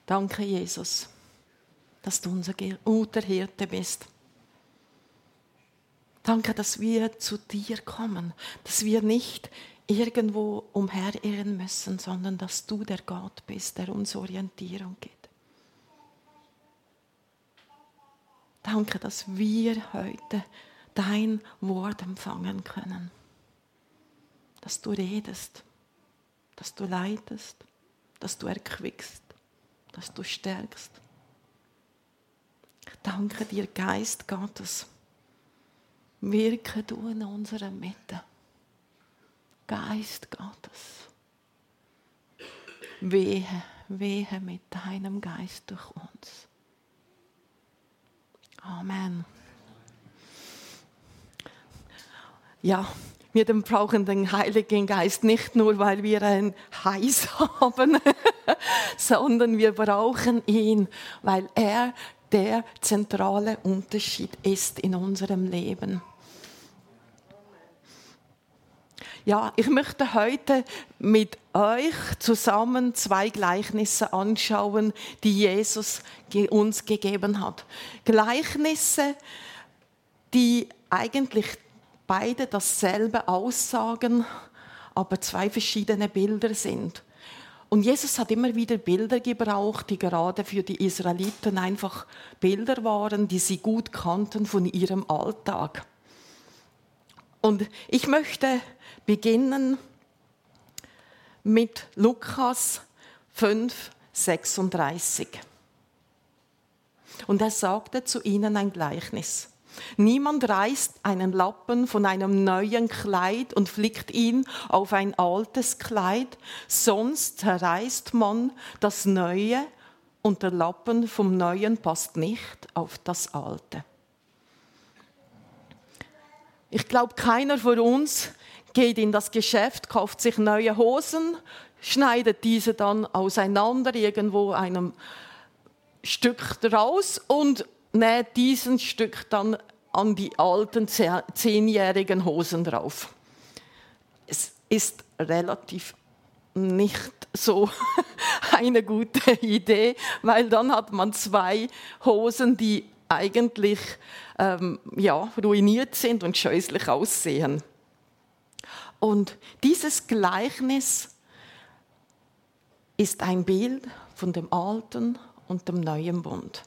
Danke, Jesus, dass du unser guter Hirte bist. Danke, dass wir zu dir kommen, dass wir nicht irgendwo umherirren müssen, sondern dass du der Gott bist, der uns Orientierung gibt. Danke, dass wir heute dein Wort empfangen können. Dass du redest, dass du leitest, dass du erquickst, dass du stärkst. Ich danke dir, Geist Gottes. Wirke du in unserer Mitte. Geist Gottes. Wehe mit deinem Geist durch uns. Amen. Ja, wir brauchen den Heiligen Geist nicht nur, weil wir einen Heiß haben, sondern wir brauchen ihn, weil er der zentrale Unterschied ist in unserem Leben. Ja, ich möchte heute mit euch zusammen 2 Gleichnisse anschauen, die Jesus uns gegeben hat. Gleichnisse, die eigentlich beide dasselbe aussagen, aber 2 verschiedene Bilder sind. Und Jesus hat immer wieder Bilder gebraucht, die gerade für die Israeliten einfach Bilder waren, die sie gut kannten von ihrem Alltag. Und ich möchte beginnen mit Lukas 5,36. Und er sagte zu ihnen ein Gleichnis. Niemand reißt einen Lappen von einem neuen Kleid und flickt ihn auf ein altes Kleid, sonst zerreißt man das Neue und der Lappen vom Neuen passt nicht auf das Alte. Ich glaube, keiner von uns geht in das Geschäft, kauft sich neue Hosen, schneidet diese dann auseinander, irgendwo einem Stück raus und näht diesen Stück dann an die alten 10-jährigen Hosen drauf. Es ist relativ nicht so eine gute Idee, weil dann hat man 2 Hosen, die eigentlich ruiniert sind und scheußlich aussehen. Und dieses Gleichnis ist ein Bild von dem Alten und dem Neuen Bund.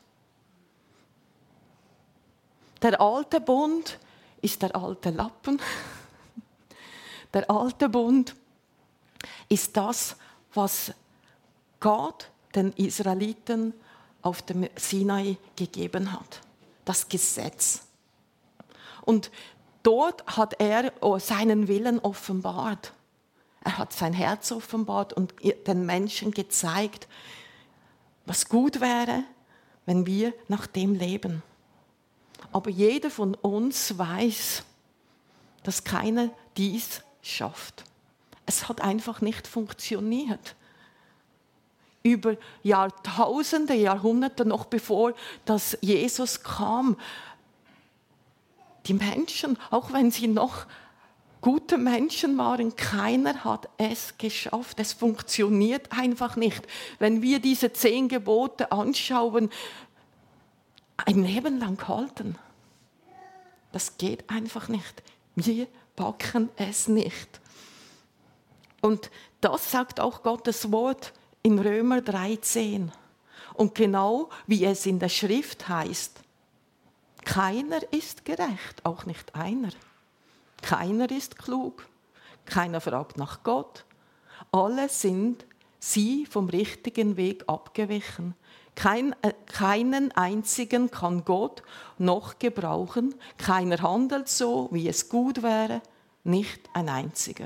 Der alte Bund ist der alte Lappen. Der alte Bund ist das, was Gott den Israeliten auf dem Sinai gegeben hat. Das Gesetz. Und dort hat er seinen Willen offenbart. Er hat sein Herz offenbart und den Menschen gezeigt, was gut wäre, wenn wir nach dem leben. Aber jeder von uns weiß, dass keiner dies schafft. Es hat einfach nicht funktioniert. Über Jahrtausende, Jahrhunderte, noch bevor dass Jesus kam, die Menschen, auch wenn sie noch gute Menschen waren, keiner hat es geschafft. Es funktioniert einfach nicht. Wenn wir diese 10 Gebote anschauen, ein Leben lang halten. Das geht einfach nicht. Wir packen es nicht. Und das sagt auch Gottes Wort in Römer 13. Und genau wie es in der Schrift heißt, keiner ist gerecht, auch nicht einer. Keiner ist klug, keiner fragt nach Gott. Alle sind sie vom richtigen Weg abgewichen. Keinen einzigen kann Gott noch gebrauchen. Keiner handelt so, wie es gut wäre, nicht ein einziger.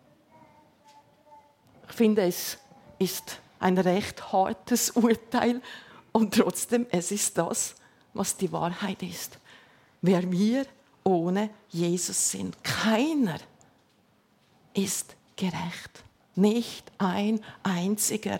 Ich finde, es ist ein recht hartes Urteil und trotzdem, es ist das, was die Wahrheit ist. Wer wir ohne Jesus sind. Keiner ist gerecht. Nicht ein einziger.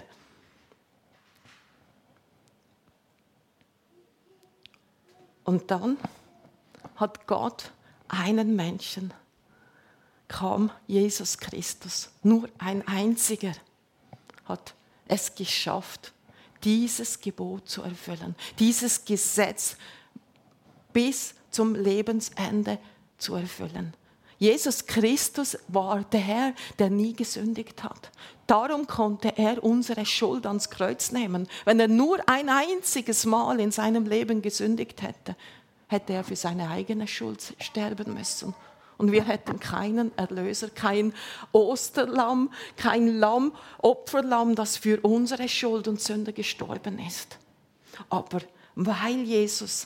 Und dann hat Gott einen Menschen, kam Jesus Christus, nur ein einziger, hat es geschafft, dieses Gebot zu erfüllen, dieses Gesetz bis zum Lebensende zu erfüllen. Jesus Christus war der Herr, der nie gesündigt hat. Darum konnte er unsere Schuld ans Kreuz nehmen. Wenn er nur ein einziges Mal in seinem Leben gesündigt hätte, hätte er für seine eigene Schuld sterben müssen. Und wir hätten keinen Erlöser, kein Osterlamm, kein Lamm, Opferlamm, das für unsere Schuld und Sünde gestorben ist. Aber weil Jesus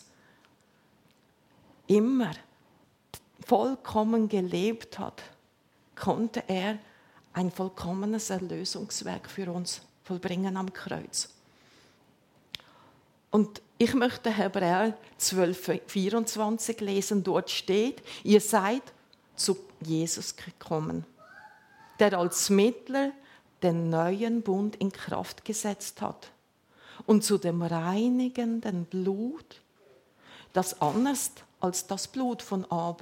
immer vollkommen gelebt hat, konnte er ein vollkommenes Erlösungswerk für uns vollbringen am Kreuz. Und ich möchte Hebräer 12,24 lesen. Dort steht, ihr seid zu Jesus gekommen, der als Mittler den neuen Bund in Kraft gesetzt hat und zu dem reinigenden Blut, das anders als das Blut von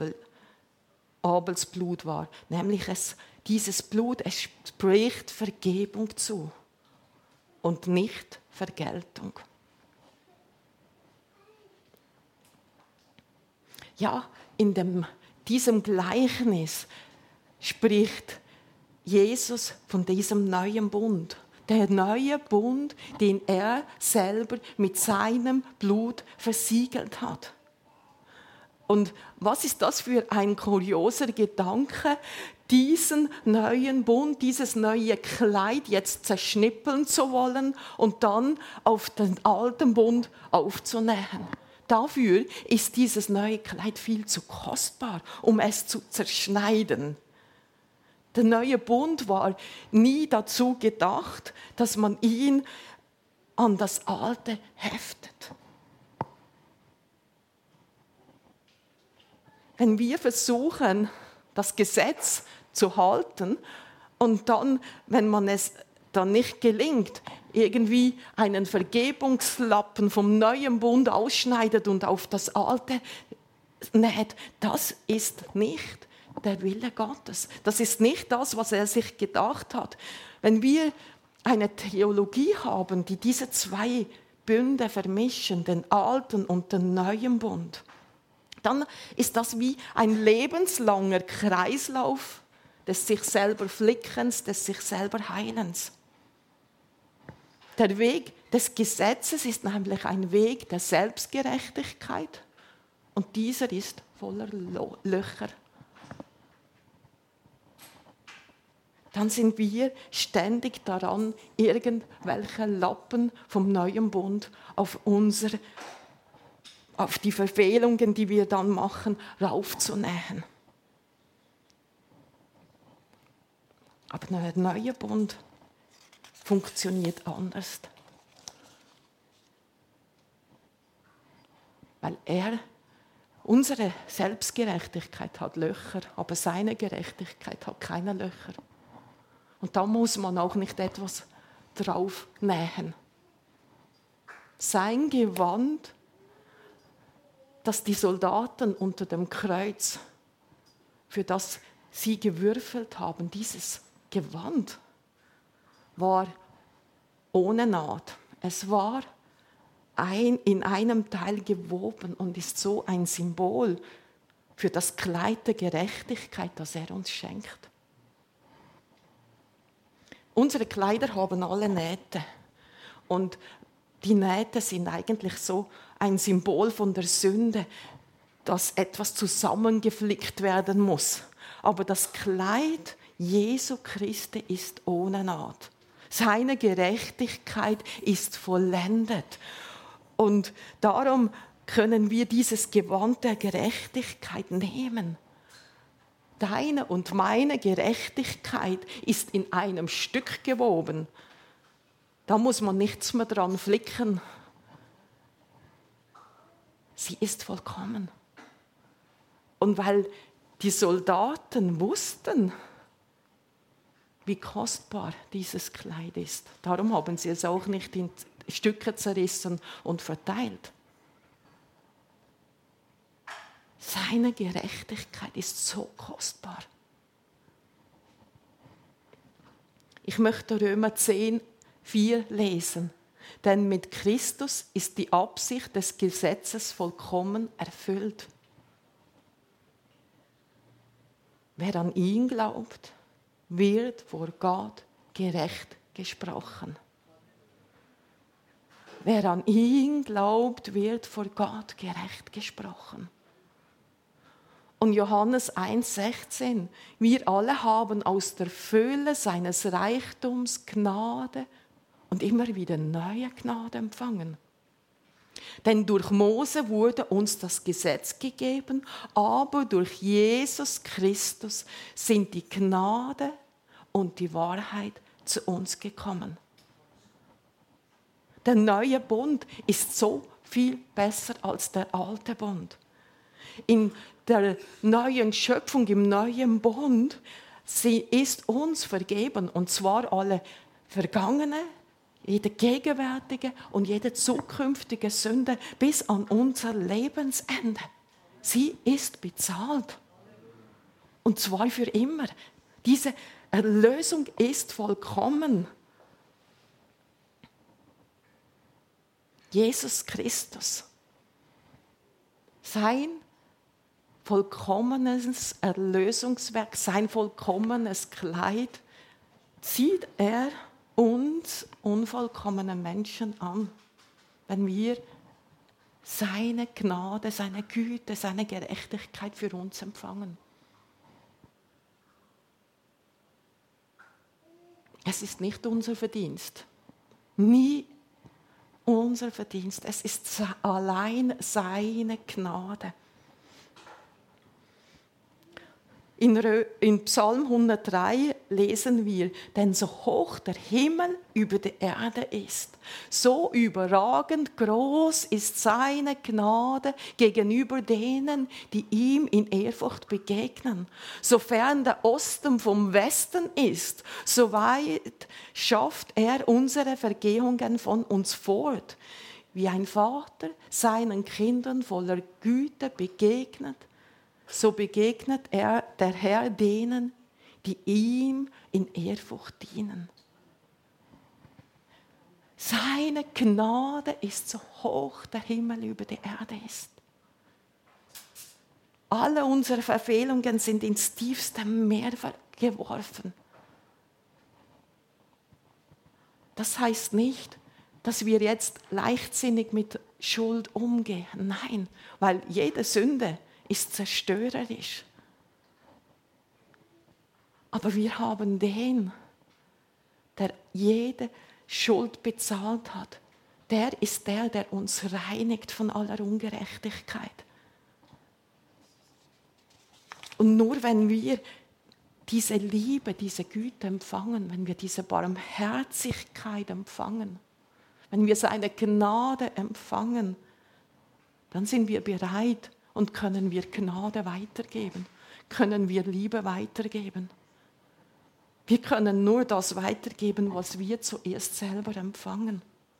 Abels Blut war. Nämlich dieses Blut, es spricht Vergebung zu und nicht Vergeltung. Ja, in diesem Gleichnis spricht Jesus von diesem neuen Bund. Der neue Bund, den er selber mit seinem Blut versiegelt hat. Und was ist das für ein kurioser Gedanke, diesen neuen Bund, dieses neue Kleid jetzt zerschnippeln zu wollen und dann auf den alten Bund aufzunähen. Dafür ist dieses neue Kleid viel zu kostbar, um es zu zerschneiden. Der neue Bund war nie dazu gedacht, dass man ihn an das Alte heftet. Wenn wir versuchen, das Gesetz zu halten und dann, wenn man es dann nicht gelingt, irgendwie einen Vergebungslappen vom neuen Bund ausschneidet und auf das Alte näht, das ist nicht der Wille Gottes. Das ist nicht das, was er sich gedacht hat. Wenn wir eine Theologie haben, die diese zwei Bünde vermischen, den alten und den neuen Bund, dann ist das wie ein lebenslanger Kreislauf des sich selber Flickens, des sich selber Heilens. Der Weg des Gesetzes ist nämlich ein Weg der Selbstgerechtigkeit und dieser ist voller Löcher. Dann sind wir ständig daran, irgendwelche Lappen vom neuen Bund auf die Verfehlungen, die wir dann machen, raufzunähen. Aber der neue Bund funktioniert anders. Weil unsere Selbstgerechtigkeit hat Löcher, aber seine Gerechtigkeit hat keine Löcher. Und da muss man auch nicht etwas drauf nähen. Sein Gewand, das die Soldaten unter dem Kreuz, für das sie gewürfelt haben, dieses Gewand war ohne Naht. Es war in einem Teil gewoben und ist so ein Symbol für das Kleid der Gerechtigkeit, das er uns schenkt. Unsere Kleider haben alle Nähte und die Nähte sind eigentlich so ein Symbol von der Sünde, dass etwas zusammengeflickt werden muss. Aber das Kleid Jesu Christi ist ohne Naht. Seine Gerechtigkeit ist vollendet. Und darum können wir dieses Gewand der Gerechtigkeit nehmen. Deine und meine Gerechtigkeit ist in einem Stück gewoben. Da muss man nichts mehr dran flicken. Sie ist vollkommen. Und weil die Soldaten wussten, wie kostbar dieses Kleid ist, darum haben sie es auch nicht in Stücke zerrissen und verteilt. Seine Gerechtigkeit ist so kostbar. Ich möchte Römer 10, 4 lesen. Denn mit Christus ist die Absicht des Gesetzes vollkommen erfüllt. Wer an ihn glaubt, wird vor Gott gerecht gesprochen. Wer an ihn glaubt, wird vor Gott gerecht gesprochen. Und Johannes 1,16: Wir alle haben aus der Fülle seines Reichtums Gnade und immer wieder neue Gnade empfangen. Denn durch Mose wurde uns das Gesetz gegeben, aber durch Jesus Christus sind die Gnade und die Wahrheit zu uns gekommen. Der neue Bund ist so viel besser als der alte Bund. In der neuen Schöpfung, im neuen Bund, ist uns vergeben, und zwar alle vergangene, jede gegenwärtige und jede zukünftige Sünde bis an unser Lebensende. Sie ist bezahlt. Und zwar für immer. Diese Erlösung ist vollkommen. Jesus Christus, sein vollkommenes Erlösungswerk, sein vollkommenes Kleid, zieht er uns unvollkommene Menschen an, wenn wir seine Gnade, seine Güte, seine Gerechtigkeit für uns empfangen. Es ist nicht unser Verdienst, nie unser Verdienst, es ist allein seine Gnade. In Psalm 103 lesen wir: Denn so hoch der Himmel über der Erde ist, so überragend groß ist seine Gnade gegenüber denen, die ihm in Ehrfurcht begegnen. Sofern der Osten vom Westen ist, so weit schafft er unsere Vergehungen von uns fort. Wie ein Vater seinen Kindern voller Güte begegnet, so begegnet er, der Herr, denen, die ihm in Ehrfurcht dienen. Seine Gnade ist so hoch der Himmel über der Erde ist. Alle unsere Verfehlungen sind ins tiefste Meer geworfen. Das heißt nicht, dass wir jetzt leichtsinnig mit Schuld umgehen. Nein, weil jede Sünde ist zerstörerisch. Aber wir haben den, der jede Schuld bezahlt hat. Der ist der, der uns reinigt von aller Ungerechtigkeit. Und nur wenn wir diese Liebe, diese Güte empfangen, wenn wir diese Barmherzigkeit empfangen, wenn wir seine Gnade empfangen, dann sind wir bereit und können wir Gnade weitergeben, können wir Liebe weitergeben. Wir können nur das weitergeben, was wir zuerst selber empfangen.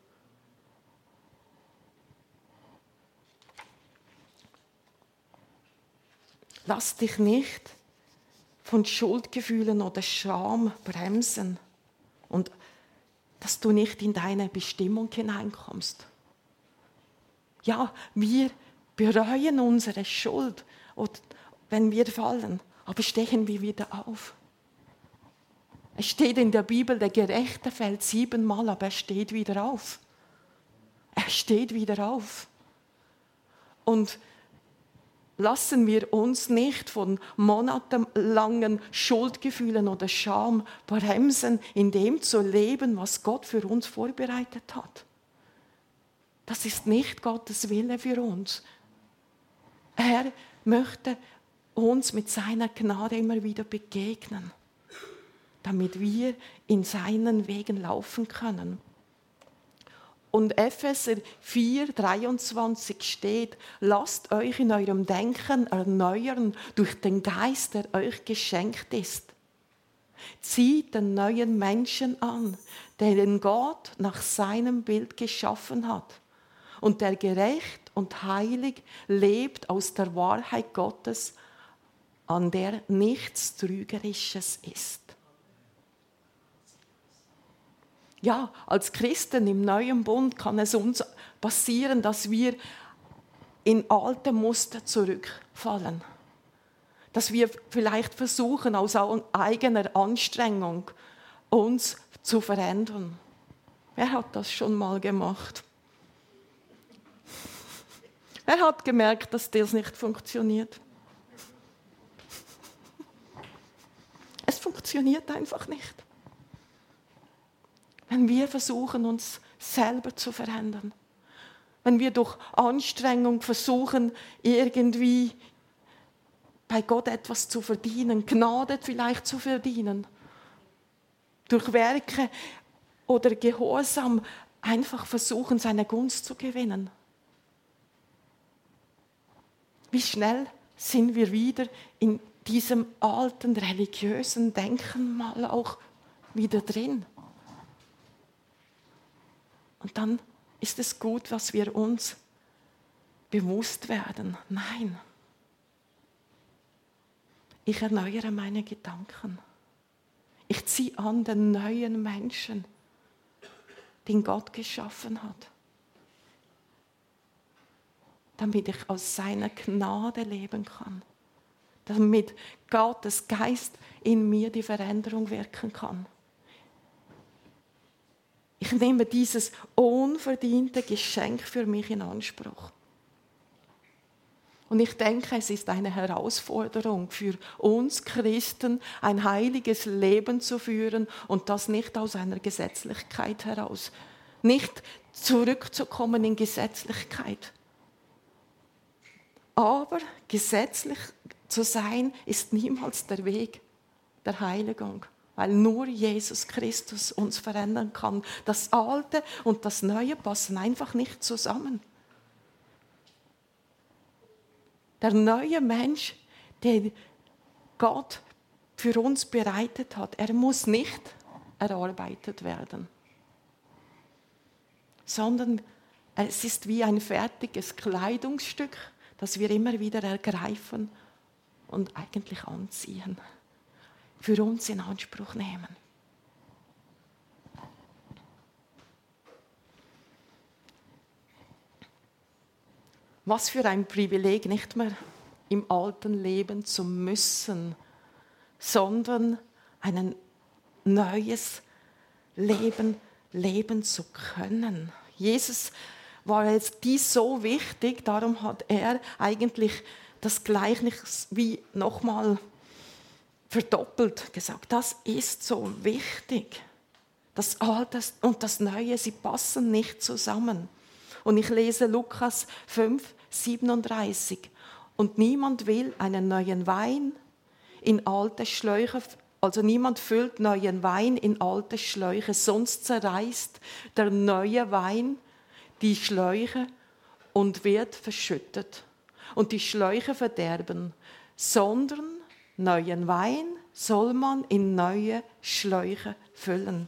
Lass dich nicht von Schuldgefühlen oder Scham bremsen und dass du nicht in deine Bestimmung hineinkommst. Ja, wir bereuen unsere Schuld, wenn wir fallen, aber stehen wir wieder auf. Es steht in der Bibel, der Gerechte fällt 7-mal, aber er steht wieder auf. Er steht wieder auf. Und lassen wir uns nicht von monatelangen Schuldgefühlen oder Scham bremsen, in dem zu leben, was Gott für uns vorbereitet hat. Das ist nicht Gottes Wille für uns. Er möchte uns mit seiner Gnade immer wieder begegnen, damit wir in seinen Wegen laufen können. Und Epheser 4,23 steht: Lasst euch in eurem Denken erneuern durch den Geist, der euch geschenkt ist. Zieht den neuen Menschen an, den Gott nach seinem Bild geschaffen hat und der gerecht und heilig lebt aus der Wahrheit Gottes, an der nichts Trügerisches ist. Ja, als Christen im neuen Bund kann es uns passieren, dass wir in alte Muster zurückfallen. Dass wir vielleicht versuchen, aus eigener Anstrengung uns zu verändern. Wer hat das schon mal gemacht? Wer hat gemerkt, dass das nicht funktioniert? Es funktioniert einfach nicht. Wenn wir versuchen, uns selber zu verändern, wenn wir durch Anstrengung versuchen, irgendwie bei Gott etwas zu verdienen, Gnade vielleicht zu verdienen, durch Werke oder Gehorsam einfach versuchen, seine Gunst zu gewinnen. Wie schnell sind wir wieder in diesem alten religiösen Denken mal auch wieder drin? Und dann ist es gut, dass wir uns bewusst werden. Nein, ich erneuere meine Gedanken. Ich ziehe an den neuen Menschen, den Gott geschaffen hat, damit ich aus seiner Gnade leben kann, damit Gottes Geist in mir die Veränderung wirken kann. Ich nehme dieses unverdiente Geschenk für mich in Anspruch. Und ich denke, es ist eine Herausforderung für uns Christen, ein heiliges Leben zu führen und das nicht aus einer Gesetzlichkeit heraus. Nicht zurückzukommen in Gesetzlichkeit. Aber gesetzlich zu sein, ist niemals der Weg der Heiligung, weil nur Jesus Christus uns verändern kann. Das Alte und das Neue passen einfach nicht zusammen. Der neue Mensch, den Gott für uns bereitet hat, er muss nicht erarbeitet werden, sondern es ist wie ein fertiges Kleidungsstück, das wir immer wieder ergreifen und eigentlich anziehen, für uns in Anspruch nehmen. Was für ein Privileg, nicht mehr im alten Leben zu müssen, sondern ein neues Leben leben zu können. Jesus war jetzt dies so wichtig, darum hat er eigentlich das Gleichnis wie nochmal verdoppelt gesagt. Das ist so wichtig. Das Alte und das Neue, sie passen nicht zusammen. Und ich lese Lukas 5, 37. Und niemand will einen neuen Wein in alte Schläuche, also niemand füllt neuen Wein in alte Schläuche, sonst zerreißt der neue Wein die Schläuche und wird verschüttet. Und die Schläuche verderben, sondern neuen Wein soll man in neue Schläuche füllen.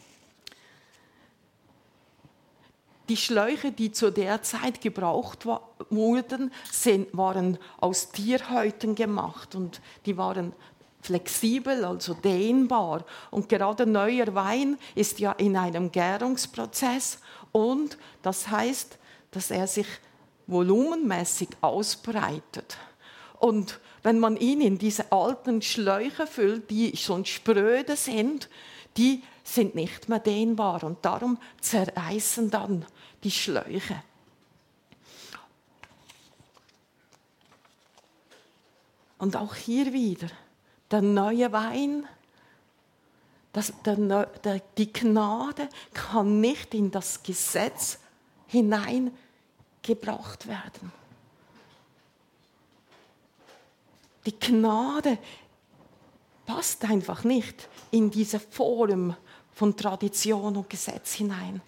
Die Schläuche, die zu der Zeit gebraucht wurden, waren aus Tierhäuten gemacht und die waren flexibel, also dehnbar. Und gerade neuer Wein ist ja in einem Gärungsprozess und das heißt, dass er sich volumenmäßig ausbreitet. Und wenn man ihn in diese alten Schläuche füllt, die schon spröde sind, die sind nicht mehr dehnbar und darum zerreißen dann die Schläuche. Und auch hier wieder, der neue Wein, die Gnade kann nicht in das Gesetz hineingebracht werden. Die Gnade passt einfach nicht in diese Form von Tradition und Gesetz hinein.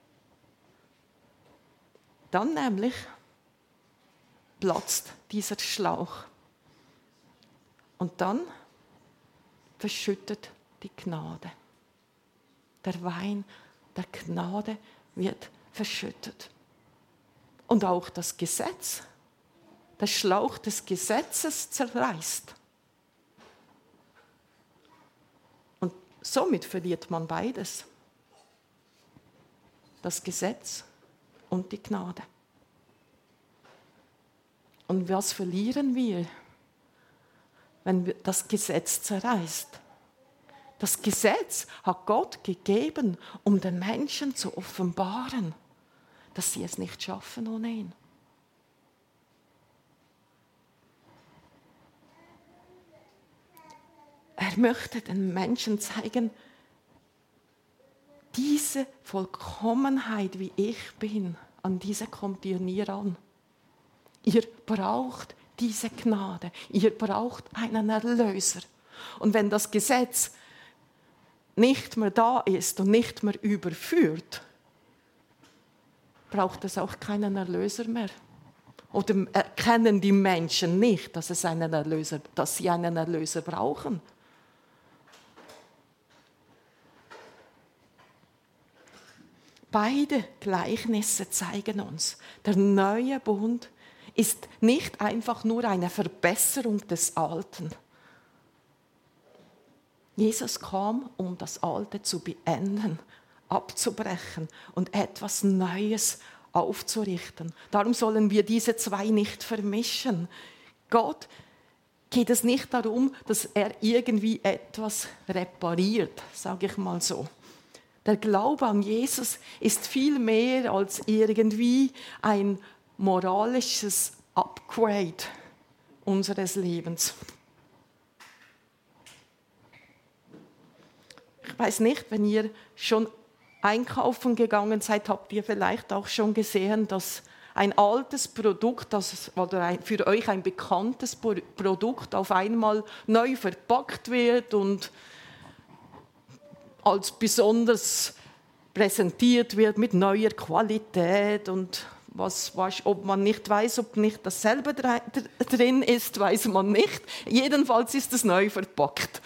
Dann nämlich platzt dieser Schlauch. Und dann verschüttet die Gnade. Der Wein der Gnade wird verschüttet. Und auch das Gesetz, der Schlauch des Gesetzes zerreißt. Und somit verliert man beides. das Gesetz und die Gnade. Und was verlieren wir, wenn das Gesetz zerreißt? Das Gesetz hat Gott gegeben, um den Menschen zu offenbaren, dass sie es nicht schaffen ohne ihn. Er möchte den Menschen zeigen, diese Vollkommenheit, wie ich bin, an diese kommt ihr nie ran. Ihr braucht diese Gnade. Ihr braucht einen Erlöser. Und wenn das Gesetz nicht mehr da ist und nicht mehr überführt, braucht es auch keinen Erlöser mehr. Oder erkennen die Menschen nicht, dass sie einen Erlöser brauchen. Beide Gleichnisse zeigen uns, der neue Bund ist nicht einfach nur eine Verbesserung des Alten. Jesus kam, um das Alte zu beenden, abzubrechen und etwas Neues aufzurichten. Darum sollen wir diese zwei nicht vermischen. Gott geht es nicht darum, dass er irgendwie etwas repariert, sage ich mal so. Der Glaube an Jesus ist viel mehr als irgendwie ein moralisches Upgrade unseres Lebens. Ich weiß nicht, wenn ihr schon einkaufen gegangen seid, habt ihr vielleicht auch schon gesehen, dass ein altes Produkt oder für euch ein bekanntes Produkt auf einmal neu verpackt wird und als besonders präsentiert wird mit neuer Qualität und ob man nicht weiß, ob nicht dasselbe drin ist, weiß man nicht. Jedenfalls ist es neu verpackt.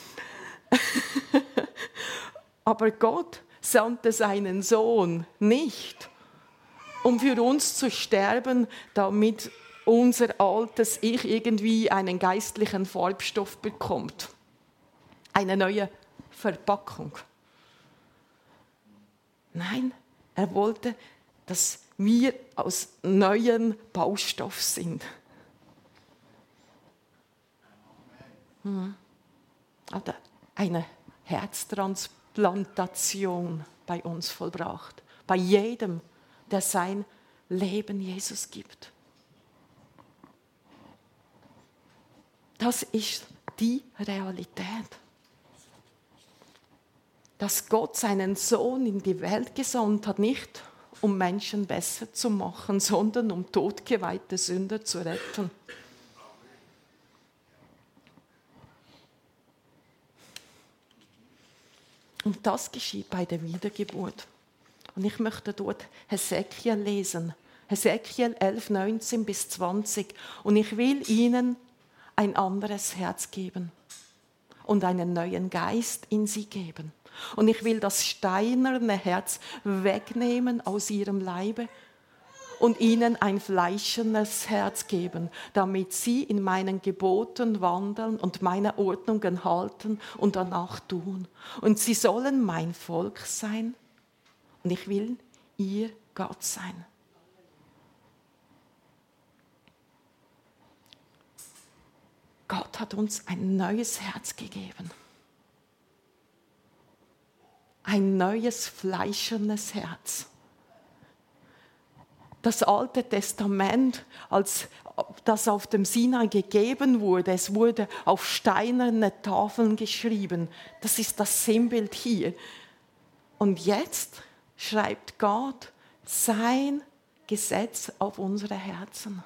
Aber Gott sandte seinen Sohn nicht, um für uns zu sterben, damit unser altes Ich irgendwie einen geistlichen Farbstoff bekommt. Eine neue Verpackung. Nein, er wollte, dass wir aus neuen Baustoff sind. Hat eine Herztransplantation bei uns vollbracht. Bei jedem, der sein Leben Jesus gibt. Das ist die Realität. Dass Gott seinen Sohn in die Welt gesandt hat, nicht um Menschen besser zu machen, sondern um totgeweihte Sünder zu retten. Und das geschieht bei der Wiedergeburt. Und ich möchte dort Hesekiel lesen. Hesekiel 11, 19 bis 20. Und ich will ihnen ein anderes Herz geben und einen neuen Geist in sie geben. Und ich will das steinerne Herz wegnehmen aus ihrem Leibe und ihnen ein fleischernes Herz geben, damit sie in meinen Geboten wandeln und meine Ordnungen halten und danach tun. Und sie sollen mein Volk sein und ich will ihr Gott sein. Gott hat uns ein neues Herz gegeben. Ein neues fleischernes Herz. Das Alte Testament, als das auf dem Sinai gegeben wurde, es wurde auf steinerne Tafeln geschrieben. Das ist das Sinnbild hier. Und jetzt schreibt Gott sein Gesetz auf unsere Herzen.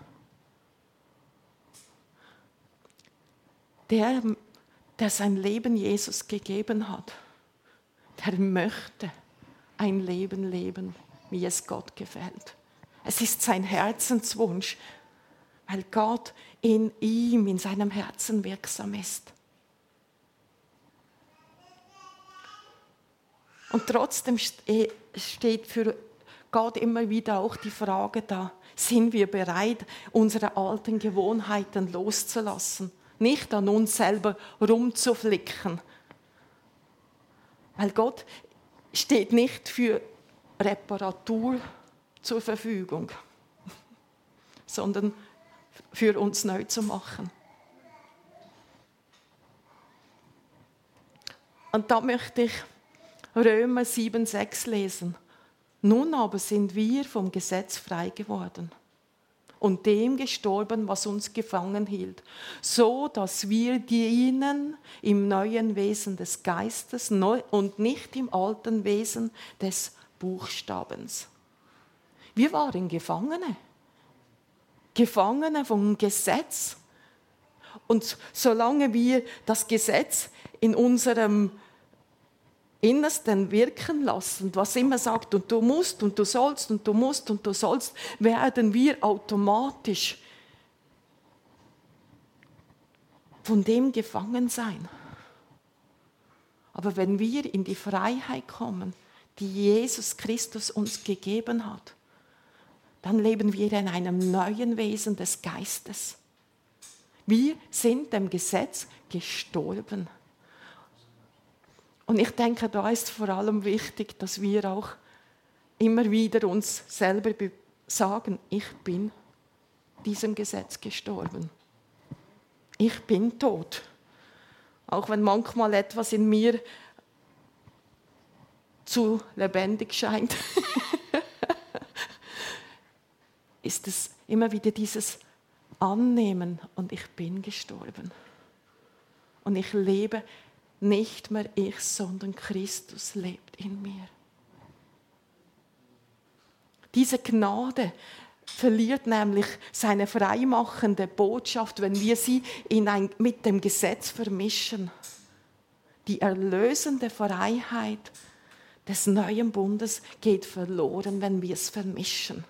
Der sein Leben Jesus gegeben hat, der möchte ein Leben leben, wie es Gott gefällt. Es ist sein Herzenswunsch, weil Gott in ihm, in seinem Herzen wirksam ist. Und trotzdem steht für Gott immer wieder auch die Frage da, sind wir bereit, unsere alten Gewohnheiten loszulassen, nicht an uns selber rumzuflicken. Weil Gott steht nicht für Reparatur zur Verfügung, sondern für uns neu zu machen. Und da möchte ich Römer 7,6 lesen. Nun aber sind wir vom Gesetz frei geworden und dem gestorben, was uns gefangen hielt, so dass wir dienen im neuen Wesen des Geistes und nicht im alten Wesen des Buchstabens. Wir waren Gefangene vom Gesetz. Und solange wir das Gesetz in unserem Innersten wirken lassen, was immer sagt, und du musst und du sollst und du musst und du sollst, werden wir automatisch von dem gefangen sein. Aber wenn wir in die Freiheit kommen, die Jesus Christus uns gegeben hat, dann leben wir in einem neuen Wesen des Geistes. Wir sind dem Gesetz gestorben. Und ich denke, da ist vor allem wichtig, dass wir auch immer wieder uns selber sagen, ich bin diesem Gesetz gestorben. Ich bin tot. Auch wenn manchmal etwas in mir zu lebendig scheint, ist es immer wieder dieses Annehmen und ich bin gestorben. Und ich lebe nicht mehr ich, sondern Christus lebt in mir. Diese Gnade verliert nämlich seine freimachende Botschaft, wenn wir sie mit dem Gesetz vermischen. Die erlösende Freiheit des neuen Bundes geht verloren, wenn wir es vermischen.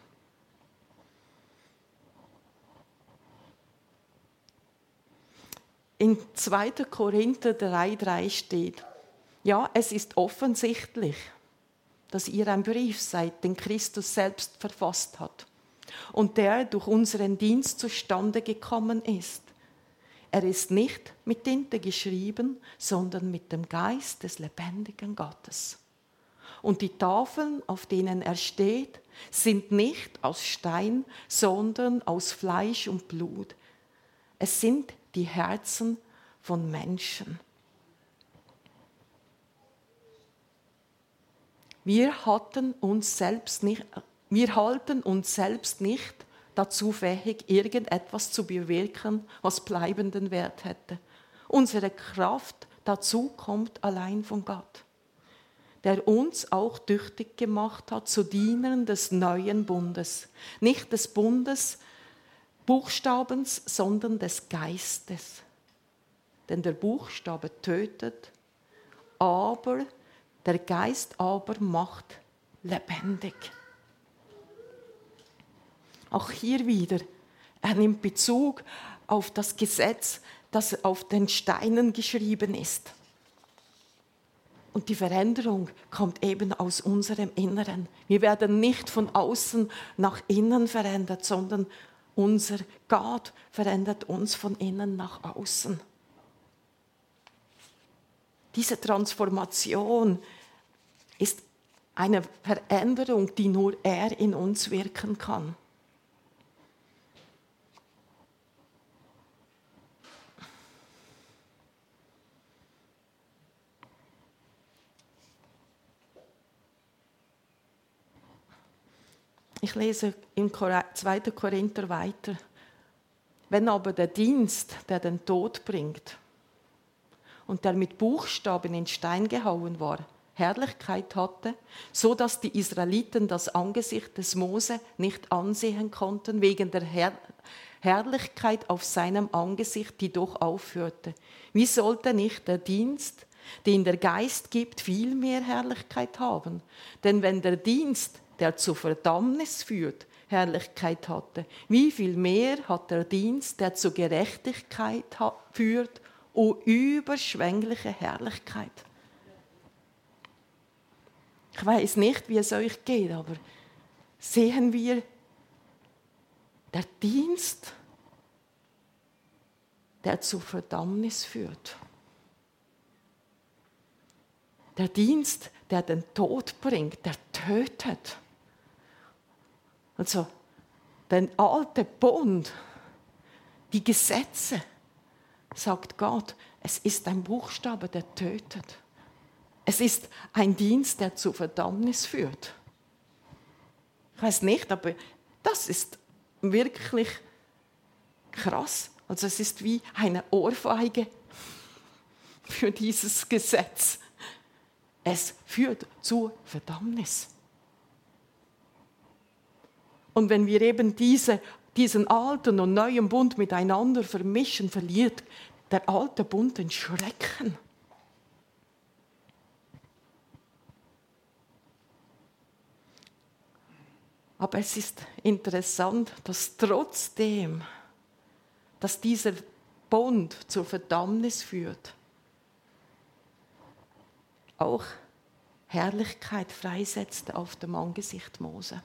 In 2. Korinther 3,3 steht, ja, es ist offensichtlich, dass ihr ein Brief seid, den Christus selbst verfasst hat und der durch unseren Dienst zustande gekommen ist. Er ist nicht mit Tinte geschrieben, sondern mit dem Geist des lebendigen Gottes. Und die Tafeln, auf denen er steht, sind nicht aus Stein, sondern aus Fleisch und Blut. Es sind die Herzen von Menschen. Wir halten uns selbst nicht dazu fähig, irgendetwas zu bewirken, was bleibenden Wert hätte. Unsere Kraft dazu kommt allein von Gott, der uns auch tüchtig gemacht hat zu Dienern des neuen Bundes. Nicht des Bundes Buchstabens, sondern des Geistes. Denn der Buchstabe tötet, aber der Geist aber macht lebendig. Auch hier wieder, er nimmt Bezug auf das Gesetz, das auf den Steinen geschrieben ist. Und die Veränderung kommt eben aus unserem Inneren. Wir werden nicht von außen nach innen verändert, sondern unser Gott verändert uns von innen nach außen. Diese Transformation ist eine Veränderung, die nur er in uns wirken kann. Ich lese in 2. Korinther weiter. Wenn aber der Dienst, der den Tod bringt und der mit Buchstaben in Stein gehauen war, Herrlichkeit hatte, so dass die Israeliten das Angesicht des Mose nicht ansehen konnten, wegen der Herrlichkeit auf seinem Angesicht, die doch aufhörte. Wie sollte nicht der Dienst, den der Geist gibt, viel mehr Herrlichkeit haben? Denn wenn der Dienst, der zur Verdammnis führt, Herrlichkeit hatte, wie viel mehr hat der Dienst, der zur Gerechtigkeit führt, überschwängliche Herrlichkeit? Ich weiß nicht, wie es euch geht, aber sehen wir, der Dienst, der zur Verdammnis führt. Der Dienst, der den Tod bringt, der tötet. Also, der alte Bund, die Gesetze, sagt Gott, es ist ein Buchstabe, der tötet. Es ist ein Dienst, der zur Verdammnis führt. Ich weiß nicht, aber das ist wirklich krass. Also es ist wie eine Ohrfeige für dieses Gesetz. Es führt zur Verdammnis. Und wenn wir eben diesen alten und neuen Bund miteinander vermischen, verliert der alte Bund den Schrecken. Aber es ist interessant, dass trotzdem, dass dieser Bund zur Verdammnis führt, auch Herrlichkeit freisetzte auf dem Angesicht Mose.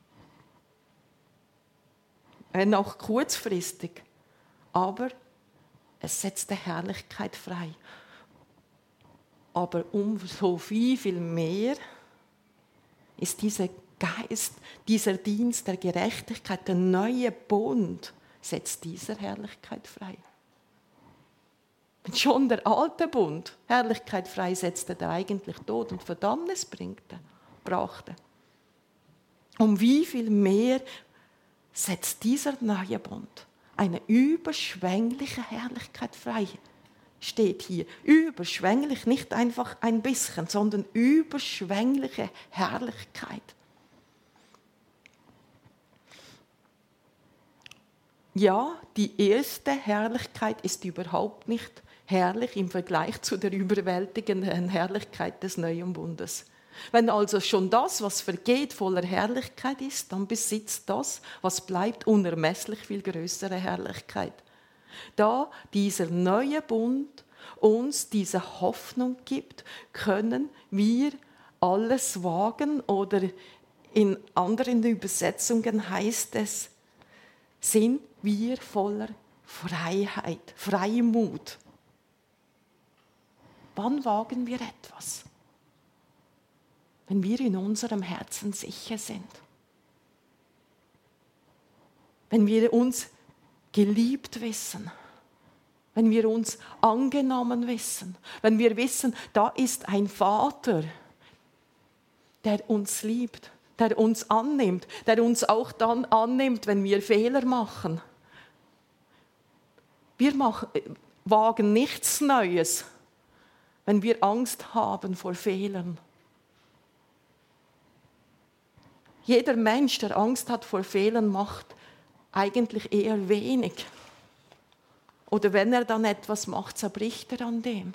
Wenn auch kurzfristig, aber es setzte Herrlichkeit frei. Aber umso viel mehr ist dieser Geist, dieser Dienst der Gerechtigkeit, der neue Bund, setzt dieser Herrlichkeit frei. Wenn schon der alte Bund Herrlichkeit freisetzte, der eigentlich Tod und Verdammnis brachte, um wie viel mehr setzt dieser neue Bund eine überschwängliche Herrlichkeit frei. Steht hier, überschwänglich, nicht einfach ein bisschen, sondern überschwängliche Herrlichkeit. Ja, die erste Herrlichkeit ist überhaupt nicht herrlich im Vergleich zu der überwältigenden Herrlichkeit des neuen Bundes. Wenn also schon das, was vergeht, voller Herrlichkeit ist, dann besitzt das, was bleibt, unermesslich viel größere Herrlichkeit. Da dieser neue Bund uns diese Hoffnung gibt, können wir alles wagen, oder in anderen Übersetzungen heißt es, sind wir voller Freiheit, Freimut. Wann wagen wir etwas? Wenn wir in unserem Herzen sicher sind. Wenn wir uns geliebt wissen. Wenn wir uns angenommen wissen. Wenn wir wissen, da ist ein Vater, der uns liebt, der uns annimmt, der uns auch dann annimmt, wenn wir Fehler machen. Wir wagen nichts Neues, wenn wir Angst haben vor Fehlern. Jeder Mensch, der Angst hat vor Fehlern, macht eigentlich eher wenig. Oder wenn er dann etwas macht, zerbricht er an dem.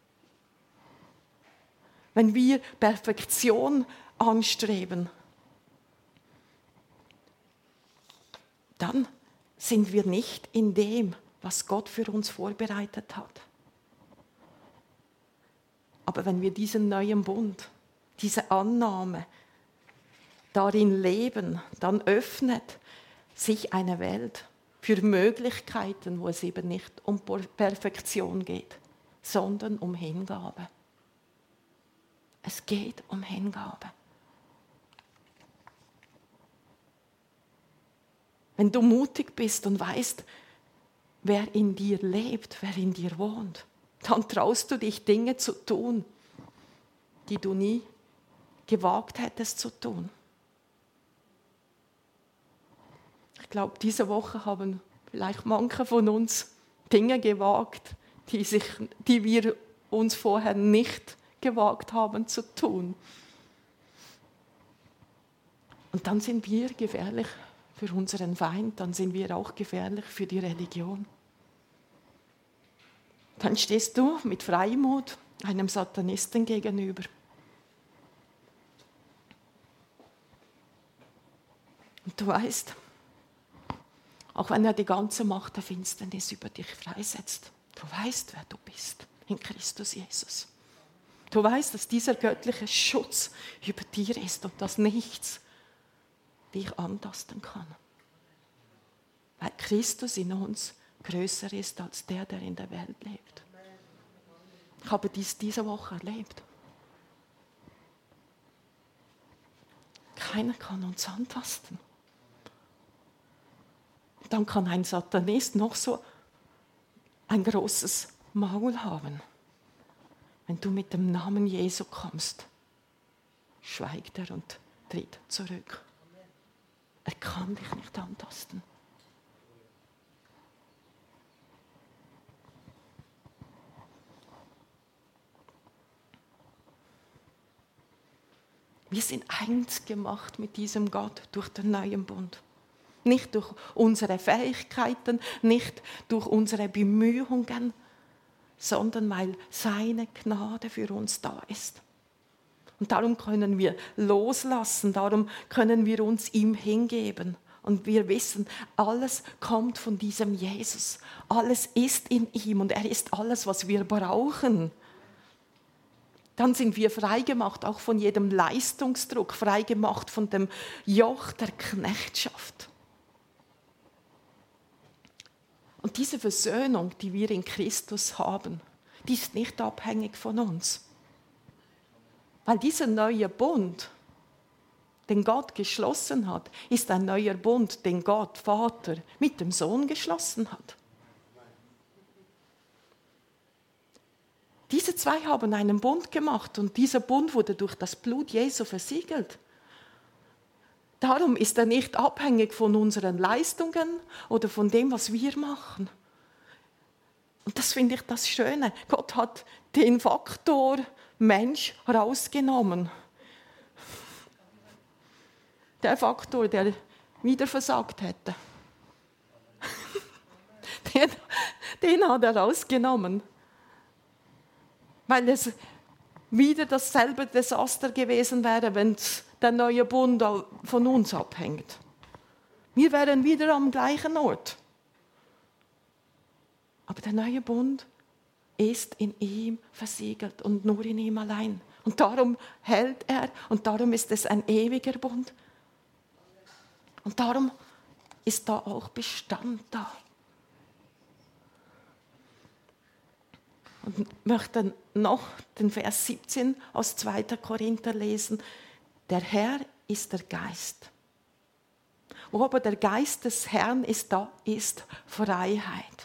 Wenn wir Perfektion anstreben, dann sind wir nicht in dem, was Gott für uns vorbereitet hat. Aber wenn wir diesen neuen Bund, diese Annahme darin leben, dann öffnet sich eine Welt für Möglichkeiten, wo es eben nicht um Perfektion geht, sondern um Hingabe. Es geht um Hingabe. Wenn du mutig bist und weißt, wer in dir lebt, wer in dir wohnt, dann traust du dich, Dinge zu tun, die du nie gewagt hättest zu tun. Ich glaube, diese Woche haben vielleicht manche von uns Dinge gewagt, die wir uns vorher nicht gewagt haben zu tun. Und dann sind wir gefährlich für unseren Feind, dann sind wir auch gefährlich für die Religion. Dann stehst du mit Freimut einem Satanisten gegenüber. Und du weißt, auch wenn er die ganze Macht der Finsternis über dich freisetzt, du weißt, wer du bist in Christus Jesus. Du weißt, dass dieser göttliche Schutz über dir ist und dass nichts dich antasten kann. Weil Christus in uns größer ist als der in der Welt lebt. Ich habe dies diese Woche erlebt. keiner kann uns antasten. Dann kann ein Satanist noch so ein großes Maul haben. Wenn du mit dem Namen Jesu kommst, schweigt er und tritt zurück. Er kann dich nicht antasten. Wir sind eins gemacht mit diesem Gott durch den neuen Bund. Nicht durch unsere Fähigkeiten, nicht durch unsere Bemühungen, sondern weil seine Gnade für uns da ist. Und darum können wir loslassen, darum können wir uns ihm hingeben. Und wir wissen, alles kommt von diesem Jesus. Alles ist in ihm und er ist alles, was wir brauchen. Dann sind wir freigemacht, auch von jedem Leistungsdruck, freigemacht von dem Joch der Knechtschaft. Und diese Versöhnung, die wir in Christus haben, die ist nicht abhängig von uns. Weil dieser neue Bund, den Gott geschlossen hat, ist ein neuer Bund, den Gott, Vater, mit dem Sohn geschlossen hat. Diese zwei haben einen Bund gemacht und dieser Bund wurde durch das Blut Jesu versiegelt. Darum ist er nicht abhängig von unseren Leistungen oder von dem, was wir machen. Und das finde ich das Schöne. Gott hat den Faktor Mensch rausgenommen. Der Faktor, der wieder versagt hätte. Den hat er rausgenommen. Weil es wieder dasselbe Desaster gewesen wäre, wenn der neue Bund von uns abhängt. Wir wären wieder am gleichen Ort. Aber der neue Bund ist in ihm versiegelt und nur in ihm allein. Und darum hält er und darum ist es ein ewiger Bund. Und darum ist da auch Bestand da. Und ich möchte noch den Vers 17 aus 2. Korinther lesen. Der Herr ist der Geist. Wo aber der Geist des Herrn ist, da ist Freiheit.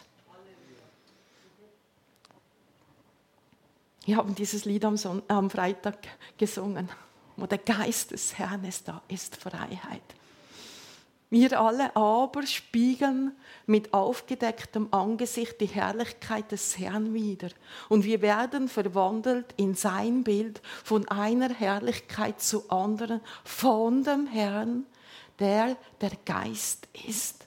Wir haben dieses Lied am Freitag gesungen. Wo der Geist des Herrn ist, da ist Freiheit. Wir alle aber spiegeln mit aufgedecktem Angesicht die Herrlichkeit des Herrn wider. Und wir werden verwandelt in sein Bild von einer Herrlichkeit zur anderen, von dem Herrn, der der Geist ist.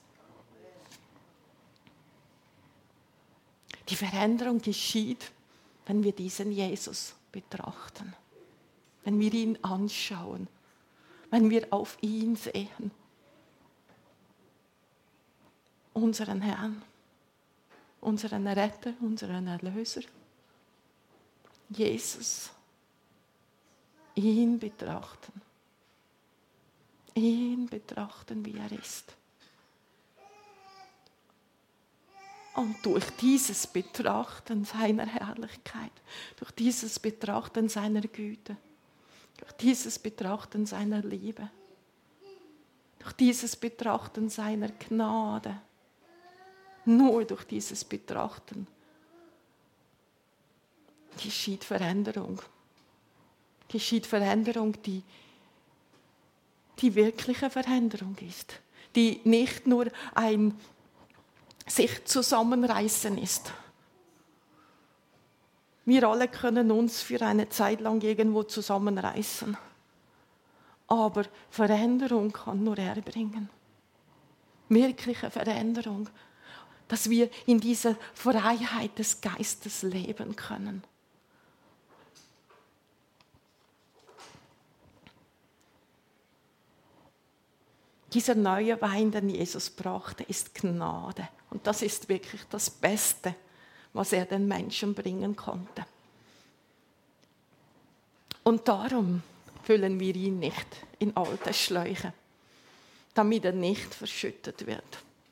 Die Veränderung geschieht, wenn wir diesen Jesus betrachten, wenn wir ihn anschauen, wenn wir auf ihn sehen. Unseren Herrn, unseren Retter, unseren Erlöser, Jesus, ihn betrachten, wie er ist. Und durch dieses Betrachten seiner Herrlichkeit, durch dieses Betrachten seiner Güte, durch dieses Betrachten seiner Liebe, durch dieses Betrachten seiner Gnade, nur durch dieses Betrachten geschieht Veränderung. Geschieht Veränderung, die wirkliche Veränderung ist. Die nicht nur ein sich zusammenreißen ist. Wir alle können uns für eine Zeit lang irgendwo zusammenreißen. Aber Veränderung kann nur er bringen. Wirkliche Veränderung. Dass wir in dieser Freiheit des Geistes leben können. Dieser neue Wein, den Jesus brachte, ist Gnade. Und das ist wirklich das Beste, was er den Menschen bringen konnte. Und darum füllen wir ihn nicht in alte Schläuche, damit er nicht verschüttet wird.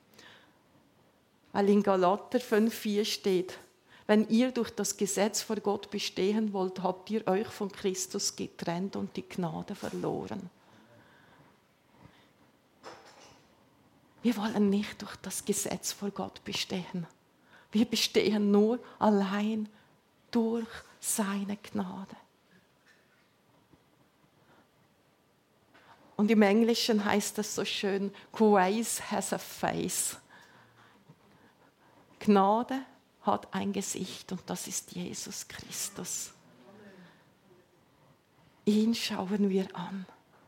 Weil in Galater 5,4 steht, wenn ihr durch das Gesetz vor Gott bestehen wollt, habt ihr euch von Christus getrennt und die Gnade verloren. Wir wollen nicht durch das Gesetz vor Gott bestehen. Wir bestehen nur allein durch seine Gnade. Und im Englischen heißt das so schön, Grace has a face. Gnade hat ein Gesicht und das ist Jesus Christus. Ihn schauen wir an.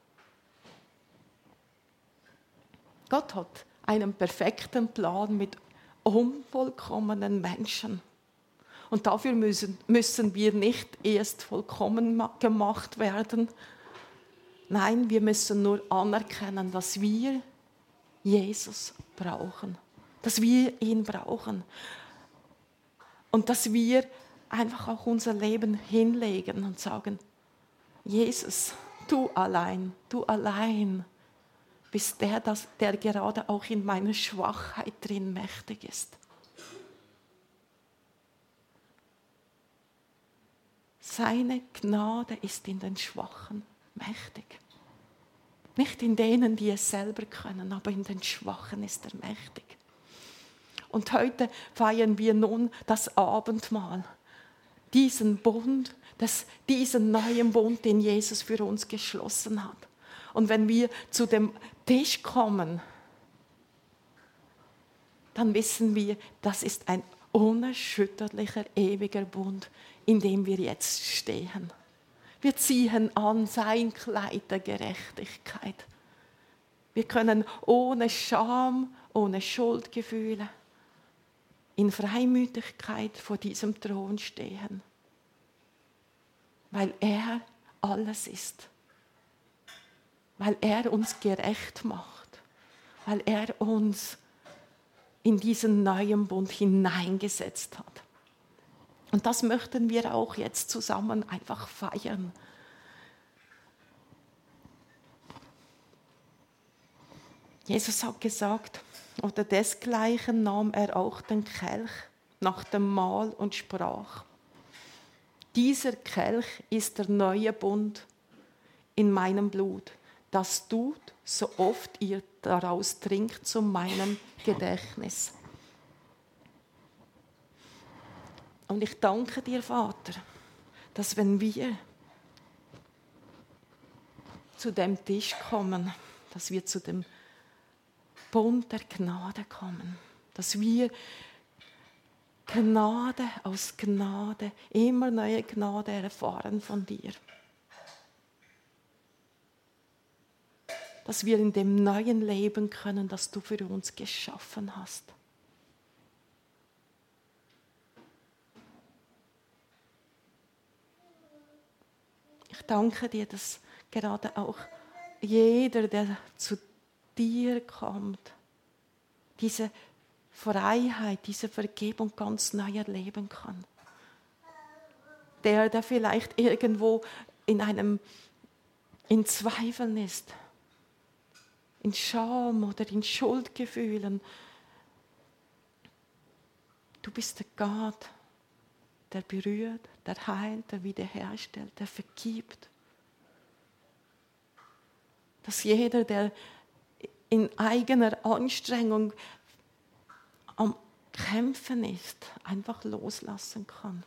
Gott hat einen perfekten Plan mit unvollkommenen Menschen. Und dafür müssen wir nicht erst vollkommen gemacht werden. Nein, wir müssen nur anerkennen, dass wir Jesus brauchen. Dass wir ihn brauchen. Und dass wir einfach auch unser Leben hinlegen und sagen, Jesus, du allein bist der gerade auch in meiner Schwachheit drin mächtig ist. Seine Gnade ist in den Schwachen mächtig. Nicht in denen, die es selber können, aber in den Schwachen ist er mächtig. Und heute feiern wir nun das Abendmahl, diesen Bund, diesen neuen Bund, den Jesus für uns geschlossen hat. Und wenn wir zu dem Tisch kommen, dann wissen wir, das ist ein unerschütterlicher, ewiger Bund, in dem wir jetzt stehen. Wir ziehen an sein Kleid der Gerechtigkeit. Wir können ohne Scham, ohne Schuldgefühle in Freimütigkeit vor diesem Thron stehen, weil er alles ist, weil er uns gerecht macht, weil er uns in diesen neuen Bund hineingesetzt hat. Und das möchten wir auch jetzt zusammen einfach feiern. Jesus hat gesagt, oder desgleichen nahm er auch den Kelch nach dem Mahl und sprach: Dieser Kelch ist der neue Bund in meinem Blut. Das tut, so oft ihr daraus trinkt, zu meinem Gedächtnis. Und ich danke dir, Vater, dass wenn wir zu dem Tisch kommen, dass wir zu dem Bund der Gnade kommen, dass wir Gnade aus Gnade, immer neue Gnade erfahren von dir. Dass wir in dem neuen Leben können, das du für uns geschaffen hast. Ich danke dir, dass gerade auch jeder, der zu dir kommt, diese Freiheit, diese Vergebung ganz neu erleben kann. Der vielleicht irgendwo in Zweifeln ist, in Scham oder in Schuldgefühlen. Du bist der Gott, der berührt, der heilt, der wiederherstellt, der vergibt. Dass jeder, der in eigener Anstrengung am Kämpfen ist, einfach loslassen kann.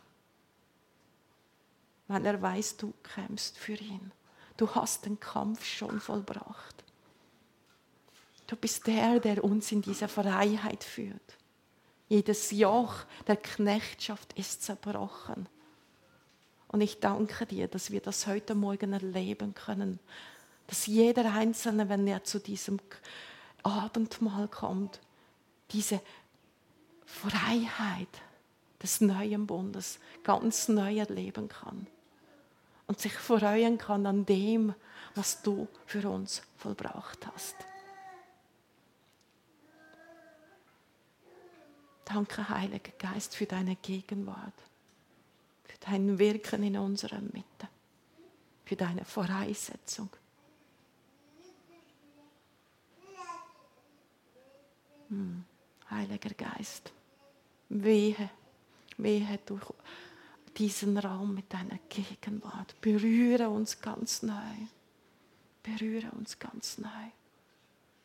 Weil er weiß, du kämpfst für ihn. Du hast den Kampf schon vollbracht. Du bist der, der uns in diese Freiheit führt. Jedes Joch der Knechtschaft ist zerbrochen. Und ich danke dir, dass wir das heute Morgen erleben können. Dass jeder Einzelne, wenn er zu diesem Abendmahl kommt, diese Freiheit des neuen Bundes ganz neu erleben kann. Und sich freuen kann an dem, was du für uns vollbracht hast. Danke, Heiliger Geist, für deine Gegenwart, für dein Wirken in unserer Mitte, für deine Freisetzung. Heiliger Geist, wehe durch diesen Raum mit deiner Gegenwart. Berühre uns ganz neu. Berühre uns ganz neu.